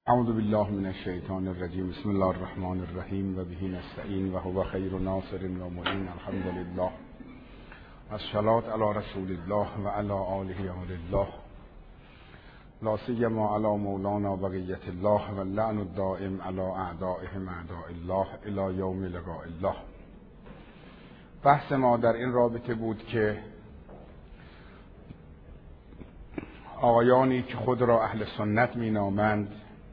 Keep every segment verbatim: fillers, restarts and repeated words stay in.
اعوذ بالله من الشیطان الرجیم. بسم الله الرحمن الرحیم و به نستعین و هو خیر ناصر و معین. الحمد لله و الصلاة علی رسول الله و علی آله آل الله، لا سیما علی مولانا بقیة الله و اللعن الدائم علی اعدائهم اعداء الله الی یوم لقاء الله. بحث ما در این رابطه بود که آقایانی که خود را اهل سنت می نامند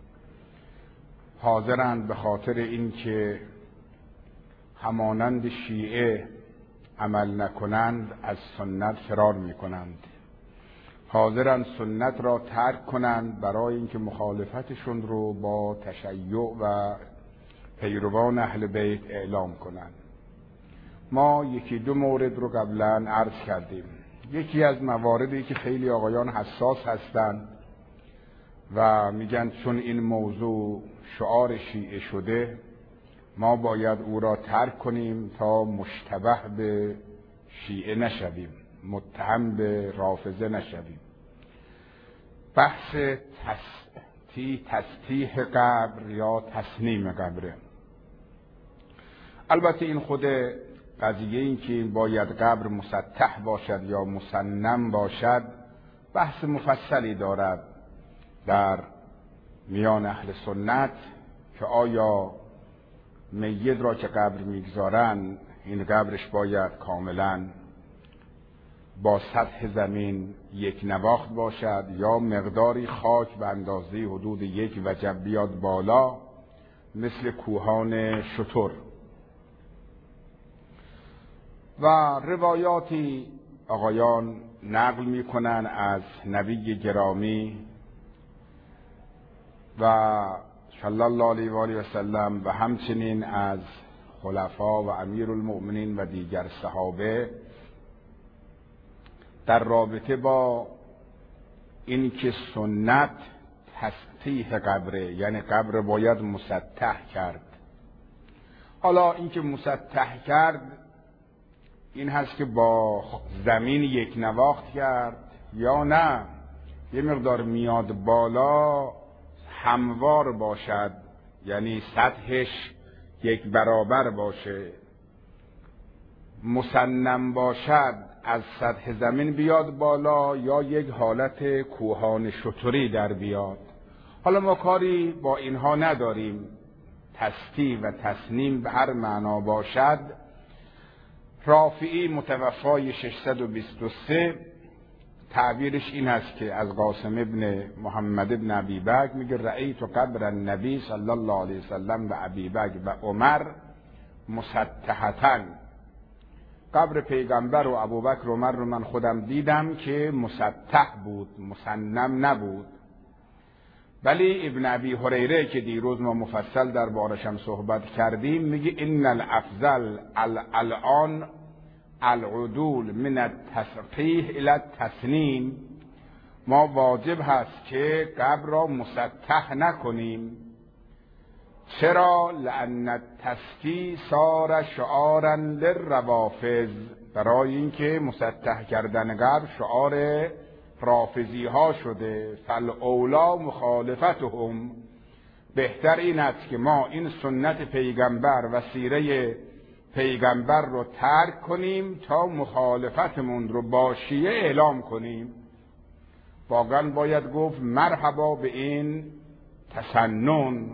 حاضرند به خاطر اینکه همانند شیعه عمل نکنند از سنت فرار می کنند، حاضرند سنت را ترک کنند برای اینکه مخالفتشون رو با تشیع و پیروان اهل بیت اعلام کنند. ما یکی دو مورد رو قبلا عرض کردیم. یکی از مواردی که خیلی آقایان حساس هستند و میگن چون این موضوع شعار شیعه شده ما باید او را ترک کنیم تا مشتبه به شیعه نشویم، متهم به رافضه نشویم. بحث تسطیح قبر یا تسنیم قبره. البته این خود قضیه این که باید قبر مسطح باشد یا مسنم باشد بحث مفصلی دارد در میان اهل سنت که آیا میت را که قبر میگذارن این قبرش باید کاملا با سطح زمین یک نواخت باشد یا مقداری خاک به اندازه حدود یک وجب بیاد بالا مثل کوهان شتر. و روایاتی آقایان نقل میکنن از نبی گرامی و صلی الله علیه و آله و سلم و همچنین از خلفا و امیرالمؤمنین و دیگر صحابه در رابطه با اینکه سنت تسطیح قبره، یعنی قبر باید مسطح کرد. حالا اینکه مسطح کرد این هست که با زمین یک نواخت کرد یا نه یه مقدار میاد بالا هموار باشد، یعنی سطحش یک برابر باشه، مسنم باشد از سطح زمین بیاد بالا یا یک حالت کوهان شتری در بیاد. حالا ما کاری با اینها نداریم، تسطیح و تسنیم به هر معنا باشد. رافعی متوفای ششصد و بیست و سه تعبیرش این است که از قاسم ابن محمد ابن ابی بکر میگه رأیت قبر النبی صلی الله علیه وسلم و ابی بکر و عمر مسطحتن. قبر پیغمبر و ابوبکر و عمر رو من خودم دیدم که مسطح بود، مسنم نبود. ولی ابن ابی هریره که دیروز ما مفصل در بارشم صحبت کردیم میگه ان الافضل الان العدول من التسطیح الى التسنیم. ما واجب هست که قبر را مسطح نکنیم. چرا؟ لان التسطیح صار شعارا للروافض، برای اینکه مسطح کردن قبر شعار رافضی ها شده. فالاولا مخالفتهم، بهتر این است که ما این سنت پیغمبر و سیره پیغمبر رو ترک کنیم تا مخالفتمون رو با شیعه اعلام کنیم. واقعا باید گفت مرحبا به این تسنن.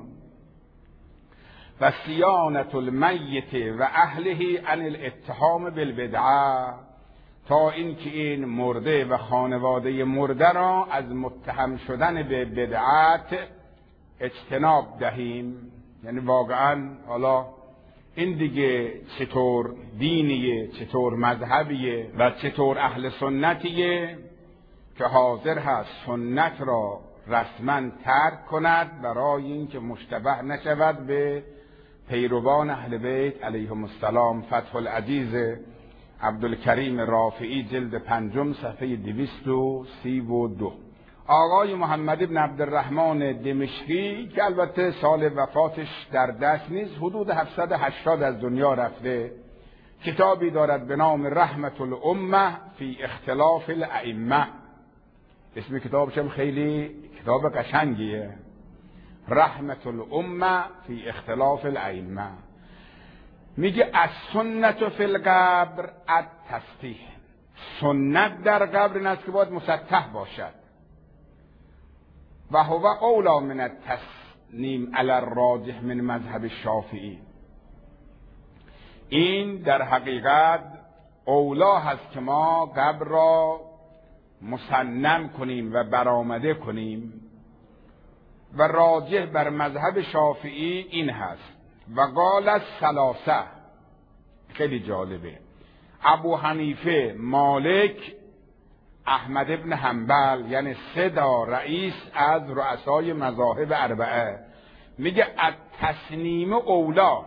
و صیانة المیت و اهله عن الاتهام بالبدعه، تا اینکه این مرده و خانواده مرده را از متهم شدن به بدعت اجتناب دهیم. یعنی واقعا حالا این دیگه چطور دینیه، چطور مذهبیه و چطور اهل سنتیه که حاضر هست سنت را رسما ترک کند برای اینکه مشتبه نشود به پیروان اهل بیت علیهم السلام. فتح العزیز عبدالکریم رافعی جلد پنجم صفحه دویست و سی و دو. آقای محمد ابن عبدالرحمن دمشقی که البته سال وفاتش در دست نیست، حدود هفتصد و هشتاد از دنیا رفته، کتابی دارد به نام رحمت الامه فی اختلاف الائمه. اسم کتابش هم خیلی کتاب قشنگیه، رحمت الامه فی اختلاف الائمه. میگه از سنت فی القبر التسطیح، سنت در قبر این است که باید مسطح باشد. و هو اولا من التسنیم علی الراجح من مذهب شافعی، این در حقیقت اولا هست که ما قبر را مسنم کنیم و برآمده کنیم و راجح بر مذهب شافعی این هست. و قال الثلاثه، خیلی جالبه، ابو حنیفه، مالک، احمد ابن حنبل، یعنی سه تا رئیس از رؤسای مذاهب اربعه، میگه التسنیم اولا،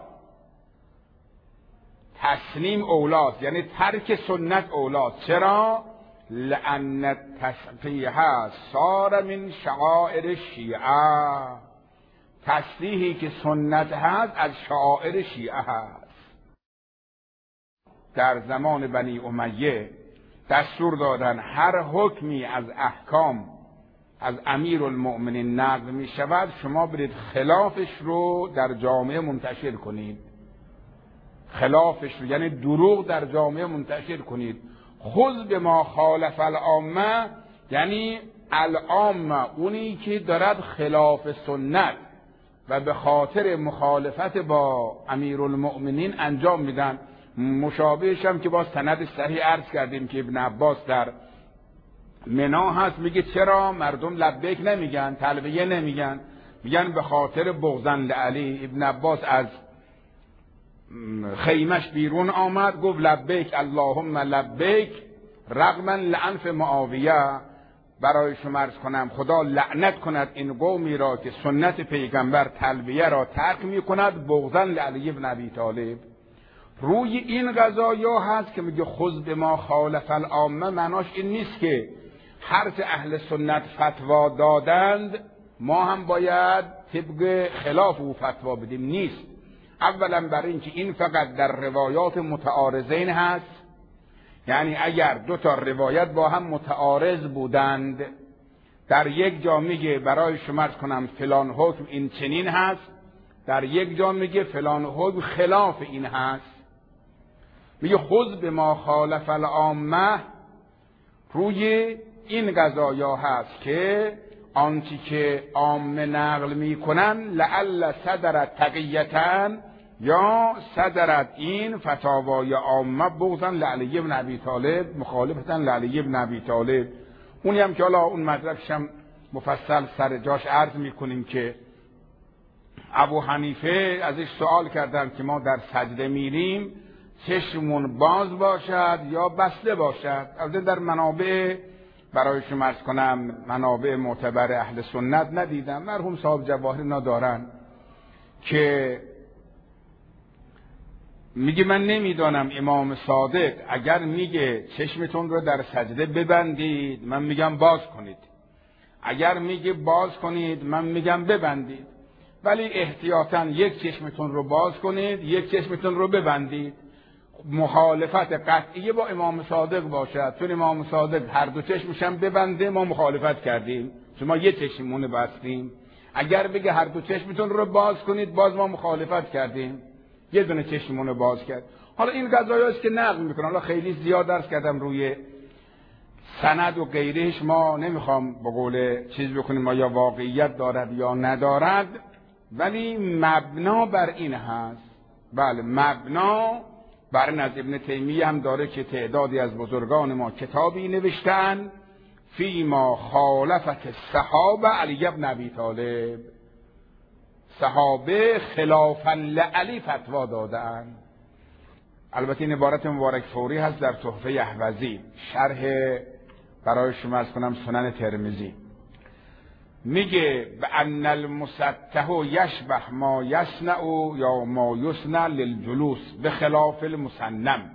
تسنیم اولاست، یعنی ترک سنت اولاست. چرا؟ لأن التسطیح صار من شعائر شیعه، تسطیحی که سنت هست از شعائر شیعه هست. در زمان بنی امیه دستور دادن هر حکمی از احکام از امیر المؤمنین نقل می شود، شما برید خلافش رو در جامعه منتشر کنید، خلافش رو یعنی دروغ در جامعه منتشر کنید. خذ بما خالف العامه، یعنی العامه اونی که دارد خلاف سنت و به خاطر مخالفت با امیرالمؤمنین انجام میدن. مشابهش هم که با سند صحیح عرض کردیم که ابن عباس در منا هست، میگه چرا مردم لبیک نمیگن، تلبیه نمیگن؟ میگن به خاطر بغضن لعلی. ابن عباس از خیمش بیرون آمد، گفت لبیک اللهم لبیک رغما لعنف معاویه، برای شما عرض کنم خدا لعنت کند این قومی را که سنت پیغمبر تلبیه را ترک می کند، بغضن لعلی ابن ابی طالب. روی این قضایا هست که میگه خذ بما خالف العامه، معناش این نیست که هر چه اهل سنت فتوا دادند ما هم باید طبق خلاف او فتوا بدیم، نیست. اولا برای اینکه این فقط در روایات متعارضین هست، یعنی اگر دو تا روایت با هم متعارض بودند، در یک جا میگه برای شما عرض کنم فلان حکم این چنین هست، در یک جا میگه فلان حکم خلاف این هست. میگه خذ بما خالف العامه، روی این قضایا هست که آنچه که عامه نقل میکنن لعل صدرت تقیتن یا صدرت این فتاوای عامه بغضن لعلی ابن ابی طالب، مخالفتن لعلی ابن ابی طالب. اونی هم که حالا اون مدرکش هم مفصل سر جاش عرض میکنیم که ابو حنیفه ازش سوال کردن که ما در سجده میریم چشمون باز باشد یا بسته باشد. البته در منابع برای شما عرض کنم منابع معتبر اهل سنت ندیدم، مرحوم صاحب جواهر ندارن که میگه من نمیدانم امام صادق اگر میگه چشمتون رو در سجده ببندید من میگم باز کنید، اگر میگه باز کنید من میگم ببندید، ولی احتیاطاً یک چشمتون رو باز کنید یک چشمتون رو ببندید. مخالفت قطعی با امام صادق باشد، چون امام صادق هر دو چشمش هم ببنده ما مخالفت کردیم، شما یه چشمونه بستیم. اگر بگه هر دو چشمتون رو باز کنید باز ما مخالفت کردیم، یه دونه چشمونه باز کرد. حالا این قضایاست که نقل میکنن، حالا خیلی زیاد درس کردم روی سند و غیرهش، ما نمیخوام به قول چیز بکنیم ما یا واقعیت دارد یا ندارد، ولی مبنا بر این هست. بله مبنا بر این از ابن تیمیه هم داره که تعدادی از بزرگان ما کتابی نوشتن فی ما خالفت الصحابه علی ابن ابی طالب، صحابه خلافا لعلی فتوا دادن. البته این عبارت مبارک فوری هست در تحفه احوزی، شرح برای شما از کنم سنن ترمذی. میگه بان المسطح یشبه ما یصنع یا ما یصنع للجلوس بخلاف المسنم.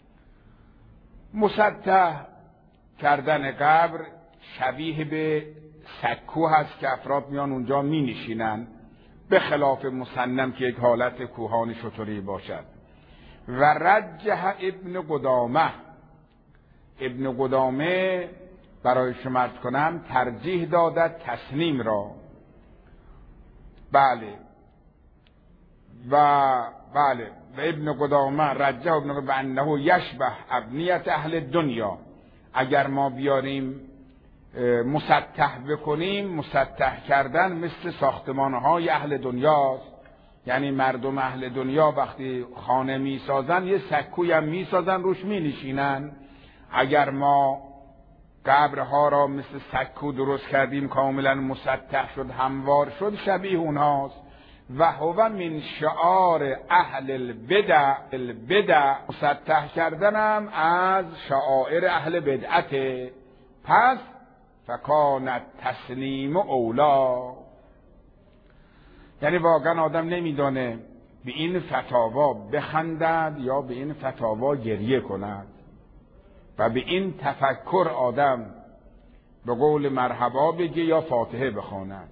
مسطح کردن قبر شبیه به سکو هست که افراد میان اونجا می نشینن، به خلاف مسنم که یک حالت کوهان شتری باشد. و رجح ابن قدامه، ابن قدامه برای شما عرض کنم ترجیح دادد تسنیم را. بله و بله و ابن قدامه رجح ابن قدامه انه یشبه ابنیت اهل دنیا. اگر ما بیاریم مسطح بکنیم، مسطح کردن مثل ساختمانهای اهل دنیاست. یعنی مردم اهل دنیا وقتی خانه می سازن یه سکوی هم می سازن روش می نشینن. اگر ما قبرها را مثل سکو درست کردیم کاملا مسطح شد، هموار شد، شبیه اونهاست. و هو من شعار اهل البدع. البدع مسطح کردنم از شعائر اهل بدعته. پس فکانت تسلیم اولا. یعنی واقعا آدم نمیدانه به این فتاوا بخندد یا به این فتاوا گریه کند و به این تفکر آدم به قول مرحبا بگه یا فاتحه بخواند.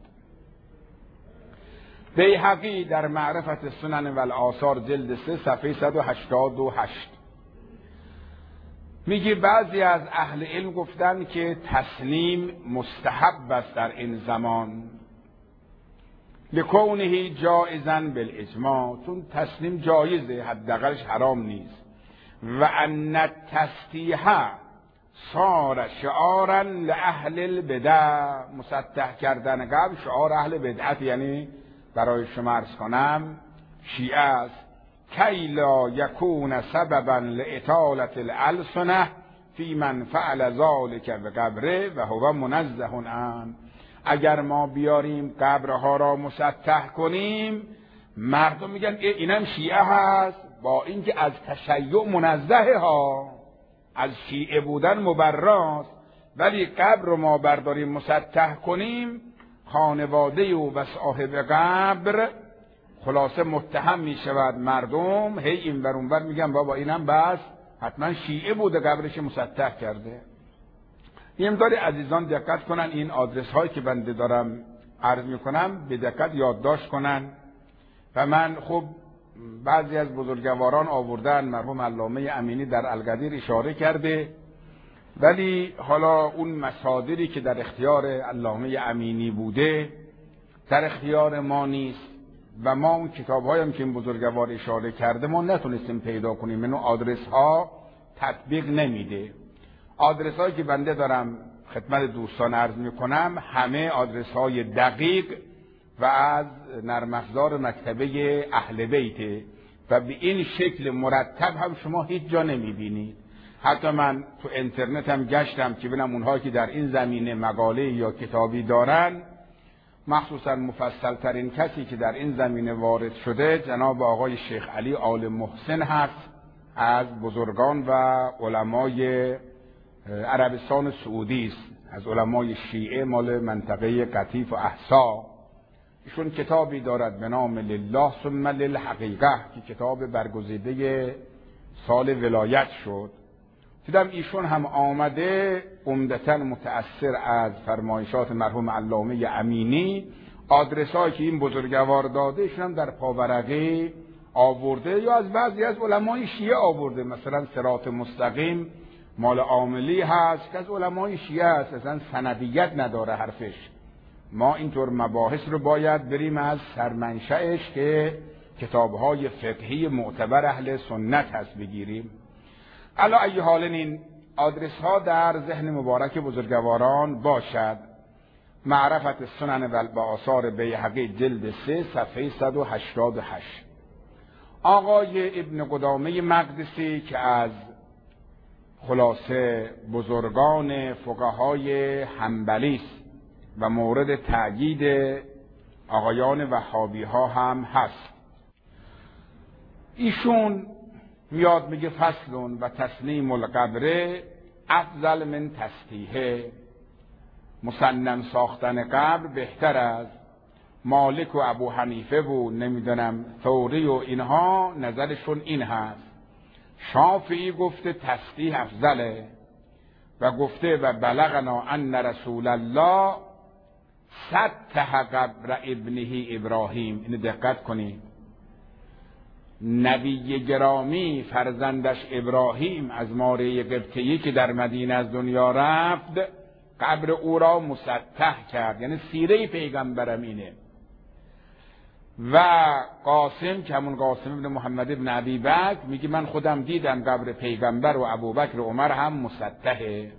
بیهقی در معرفت سنن و الآثار جلد سه صفحه صد و هشتاد و هشت میگه بعضی از اهل علم گفتن که تسلیم مستحب است در این زمان، لکونه جائزا بالاجماع، چون تسلیم جایزه، حداقلش حرام نیست. و ان التسطیح صار شعارا لاهل البدع، مسطح کردن قبل شعار اهل بدعت، یعنی برای شما عرض کنم شیعه است. کی لا یکون سببا لاطالة الالسنه فی من فعل ذلک بقبره و هو منزه عنه. اگر ما بیاریم قبرها را مسطح کنیم، مردم میگن اینم شیعه هست، با اینکه از تشیع منزه ها، از شیعه بودن مبراست، ولی قبر رو ما برداریم مسطح کنیم، خانواده او و صاحب قبر خلاصه متهم می شود. مردم هی این بر اون بر میگن بابا اینم بس حتما شیعه بوده قبرش مسطح کرده. این داره عزیزان دقت کنن، این آدرس هایی که بنده دارم عرض میکنم به دقت یادداشت کنن. و من خب بعضی از بزرگواران آوردن، مرحوم علامه امینی در القدیر اشاره کرده، ولی حالا اون مصادری که در اختیار علامه امینی بوده در اختیار ما نیست و ما اون کتاب هایم که این بزرگوار اشاره کرده ما نتونستیم پیدا کنیم. منو آدرس ها تطبیق نمیده. آدرس هایی که بنده دارم خدمت دوستان عرض میکنم همه آدرس های دقیق و از نرم افزار مکتبه اهل بیته و به این شکل مرتب هم شما هیچ جا نمیبینید. حتی من تو اینترنت هم گشتم که ببینم اونهایی که در این زمینه مقاله یا کتابی دارن، مخصوصا مفصل ترین کسی که در این زمینه وارد شده جناب آقای شیخ علی آل محسن هست، از بزرگان و علمای عربستان سعودی است، از علمای شیعه مال منطقه قطیف و احسا. ایشون کتابی دارد به نام لله ثم للحقیقه که کتاب برگزیده سال ولایت شد. دیدم ایشون هم آمده عمدتاً متأثر از فرمایشات مرحوم علامه امینی، آدرسایی که این بزرگوار داده ایشون هم در پاورقی آورده یا از بعضی از علمای شیعه آورده. مثلا صراط مستقیم مال عاملی هست که از علمای شیعه است، اصلا سندیت نداره حرفش. ما اینطور مباحث رو باید بریم از سرمنشأش که کتابهای فقهی معتبر اهل سنت هست بگیریم. علی ای حال این آدرس ها در ذهن مبارک بزرگواران باشد. معرفت سنن و آثار بیهقی جلد سه صفحه صد و هشتاد و هشت. آقای ابن قدامه مقدسی که از خلاصه بزرگان فقهای حنبلی است و مورد تأیید آقایان وهابی ها هم هست، ایشون میاد میگه فصلون و تسلیم القبر افضل من تسطیحه، مسنن ساختن قبر بهتر از مالک و ابو حنیفه و نمیدونم ثوری و اینها نظرشون این هست. شافعی گفته تسطیح افضله و گفته و بلغنا ان رسول الله سطح قبر ابنه ابراهیم. اینو دقت کنید، نبی گرامی فرزندش ابراهیم از ماره قبطیی که در مدینه از دنیا رفت قبر او را مسطح کرد. یعنی سیره پیغمبرم اینه. و قاسم که همون قاسم ابن محمد ابن ابی بکر میگه من خودم دیدم قبر پیغمبر و ابوبکر و عمر هم مسطحه.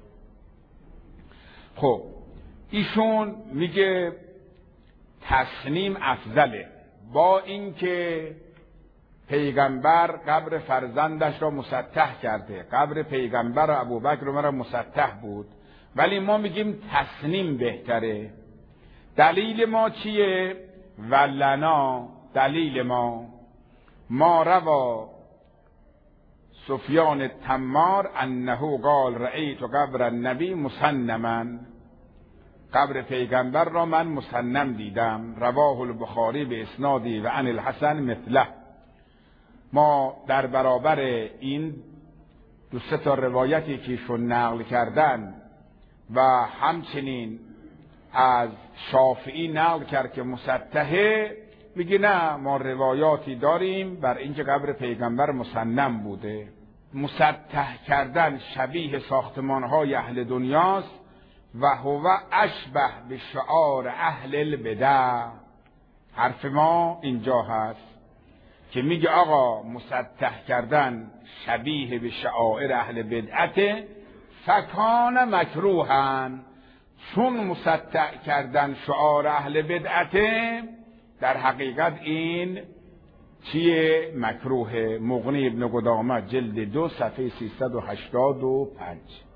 خب ایشون میگه تسنیم افضله، با اینکه پیغمبر قبر فرزندش را مسطح کرده، قبر پیغمبر و ابوبکر و عمر مسطح بود، ولی ما میگیم تسنیم بهتره. دلیل ما چیه؟ ولنا، دلیل ما ما روا سفیان تمار انه قال رأیت قبر النبی مسنما، قبر پیغمبر را من مسنم دیدم. رواه البخاری به اسنادی و عن الحسن مثله. ما در برابر این دو سه تا روایتی که ایشون نقل کردن و همچنین از شافعی نقل کرد که مسطحه، میگه نه، ما روایاتی داریم بر اینکه قبر پیغمبر مسنم بوده. مسطح کردن شبیه ساختمان‌های اهل دنیاست و هو اشبه به شعار اهل البدع. حرف ما اینجا هست که میگه آقا مسطح کردن شبیه به شعائر اهل بدعت، فکان مکروهن، چون مسطح کردن شعار اهل بدعته در حقیقت این چیه؟ مکروه. مغنی ابن قدامه جلد دو صفحه سیصد و هشتاد و پنج.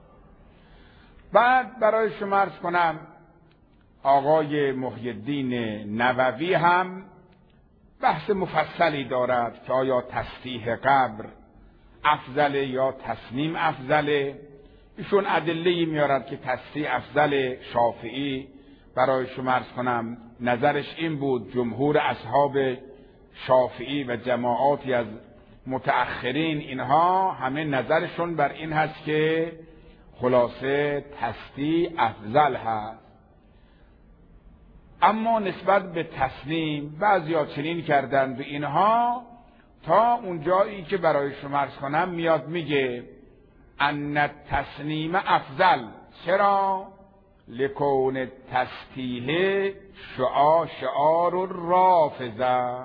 بعد برای شما عرض کنم آقای محی الدین نووی هم بحث مفصلی دارد که آیا تصحیح قبر افضله یا تسنیم افضله. ایشون ادله‌ای میارد که تصحیح افضل. شافعی برای شما عرض کنم نظرش این بود، جمهور اصحاب شافعی و جماعاتی از متأخرین اینها همه نظرشون بر این هست که خلاصه تصحیح افضل هست. اما نسبت به تسلیم بعضیا چنین کردند و اینها تا اونجایی که برای شما عرض کنم میاد میگه ان تسلیم افضل. چرا؟ لکون تسطیح شعار شعار الرافضه.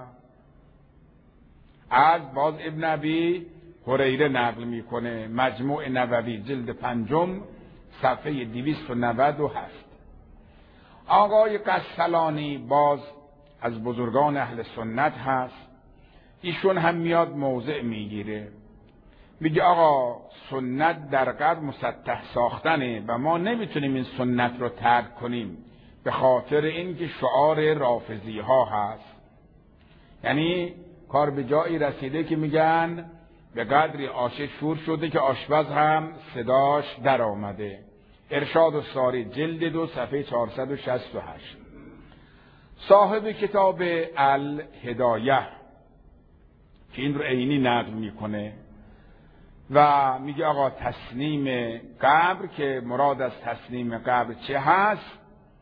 از باز ابن ابی هریره نقل میکنه، مجموع نووی جلد پنجم صفحه دویست و نود و هفت. آقای قسطلانی باز از بزرگان اهل سنت هست، ایشون هم میاد موضع میگیره، میگه آقا سنت در قبر مسطح ساختنه و ما نمیتونیم این سنت رو ترک کنیم به خاطر اینکه شعار رافضی ها هست. یعنی کار به جایی رسیده که میگن به قدری آش شور شده که آشپز هم صداش در آمده. ارشاد الساری جلد دو صفحه چهارصد و شصت و هشت. صاحب کتاب الهدایه که این رو عینی نقل میکنه و میگه آقا تسلیم قبر، که مراد از تسلیم قبر چه هست،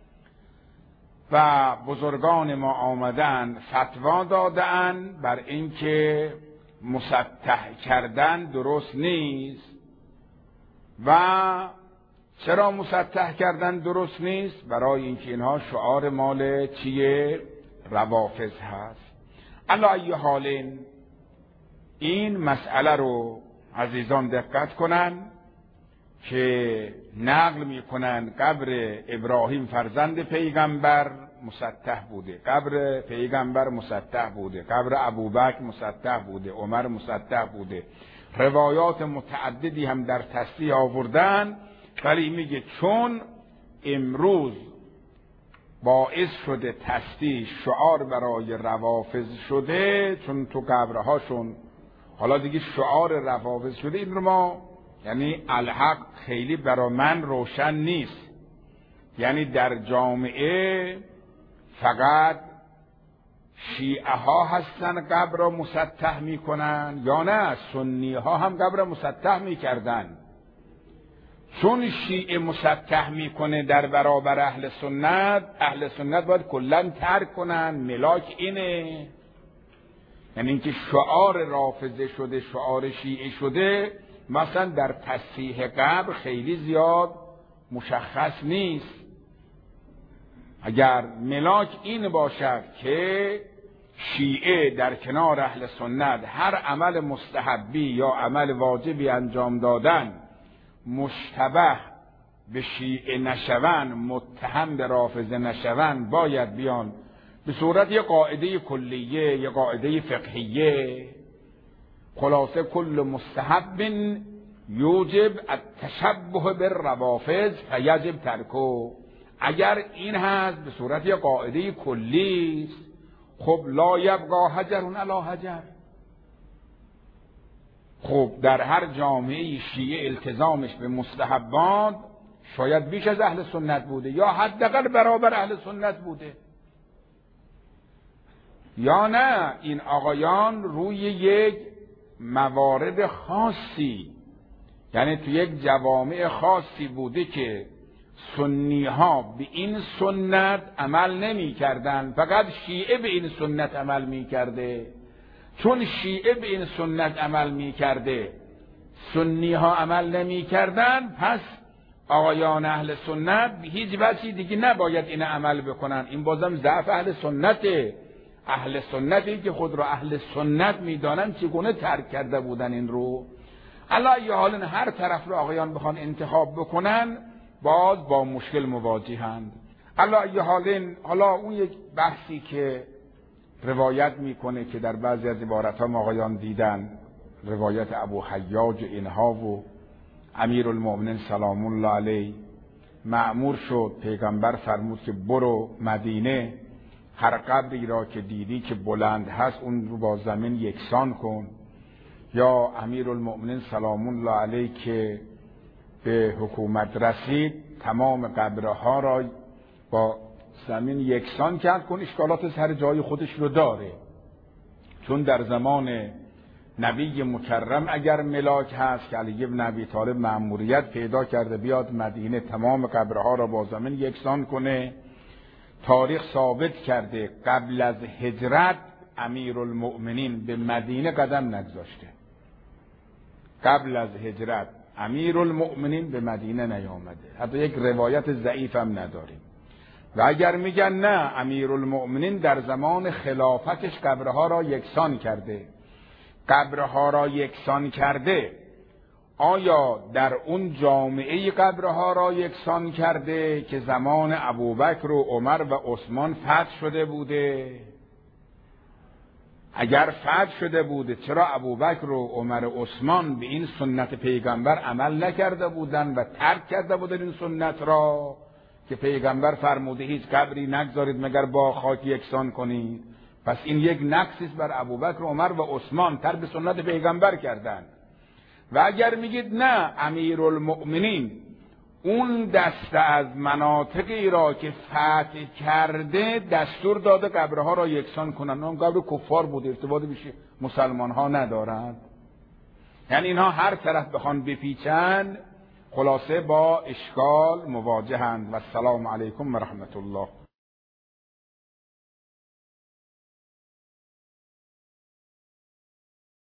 و بزرگان ما آمدن فتوا دادن بر اینکه مسطح کردن درست نیست. و چرا مسطح کردن درست نیست؟ برای اینکه اینها شعار مال چیه؟ روافض هست. علی ای حال این مسئله رو عزیزان دقت کنن که نقل میکنن قبر ابراهیم فرزند پیغمبر مسطح بوده، قبر پیغمبر مسطح بوده، قبر ابوبکر مسطح بوده، عمر مسطح بوده. روایات متعددی هم در تصحیح آوردن، ولی میگه چون امروز باعث شده تصحیح شعار برای روافض شده، چون تو قبرهاشون حالا دیگه شعار روافض شده، این رو ما یعنی الحق خیلی برا من روشن نیست. یعنی در جامعه فقط شیعه ها هستن قبر را مسطح میکنن یا نه سنی ها هم قبر را مسطح میکردن؟ چون شیعه مسطح میکنه در برابر اهل سنت، اهل سنت باید کلن ترک کنن. ملاک اینه، یعنی اینکه شعار رافضه شده، شعار شیعه شده، مثلا در تصحیح قبر خیلی زیاد مشخص نیست. اگر ملاک این باشد که شیعه در کنار اهل سنت هر عمل مستحبی یا عمل واجبی انجام دادن مشتبه به شیعه نشون، متهم به رافضه نشون، باید بیان به صورت یک قاعده کلیه، یک قاعده فقهیه، خلاصه کل مستحب یوجب التشبه بالروافض فیجب ترکه. اگر این هست به صورت یک قاعده کلی است، خب لا یبقا حجر علی حجر. خب در هر جامعه شیعه التزامش به مستحبات شاید بیش از اهل سنت بوده یا حداقل برابر اهل سنت بوده، یا نه این آقایان روی یک موارد خاصی، یعنی تو یک جوامع خاصی بوده که سنی ها به این سنت عمل نمی کردن، فقط شیعه به این سنت عمل می کرده. چون شیعه به این سنت عمل می کرده سنی ها عمل نمی کردن، پس آقایان اهل سنت به هیچ وجهی دیگه نباید این عمل بکنن. این بازم ضعف اهل سنته. اهل سنتی که خود را اهل سنت می دانن چگونه ترک کرده بودن این رو. علی ای حال هر طرف رو آقایان بخوان انتخاب بکنن باز با مشکل مواجهند. علی ای حال حالا اون یک بحثی که روایت میکنه که در بعضی از عبارت ها آقایان دیدن، روایت ابو حیاج اینها، و امیرالمؤمنین سلام الله علیه مأمور شد، پیغمبر فرمود که برو مدینه، هر قبری را که دیدی که بلند هست اون رو با زمین یکسان کن. یا امیرالمؤمنین سلام الله علیه که به حکومت رسید تمام قبرها را با زمین یکسان کرد کن. اشکالات سر جای خودش رو داره، چون در زمان نبی مکرم اگر ملاک هست که علی بن ابی طالب مأموریت پیدا کرده بیاد مدینه تمام قبرها را با زمین یکسان کنه، تاریخ ثابت کرده قبل از هجرت امیرالمؤمنین به مدینه قدم نگذاشته. قبل از هجرت امیرالمؤمنین به مدینه نیامده، حتی یک روایت ضعیف هم نداریم. و اگر میگن نه امیرالمؤمنین در زمان خلافتش قبرها را یکسان کرده، قبرها را یکسان کرده، آیا در اون جامعه قبرها را یکسان کرده که زمان ابوبکر و عمر و عثمان فتح شده بوده؟ اگر فتح شده بوده چرا ابوبکر و عمر و عثمان به این سنت پیغمبر عمل نکرده بودن و ترک کرده بودن این سنت را که پیغمبر فرموده هیچ قبری نگذارید مگر با خاک یکسان کنید؟ پس این یک نقصی است بر ابوبکر و عمر و عثمان، ترک سنت پیغمبر کردن. و اگر میگید نه امیرالمؤمنین اون دسته از مناطقی را که فتح کرده دستور داده قبرها را یکسان کنن، اون قبر کفار بود، ارتباطی به مسلمان ها ندارند. یعنی اینها هر طرف بخوان بپیچن خلاصه با اشکال مواجهند. و السلام علیکم و رحمت الله.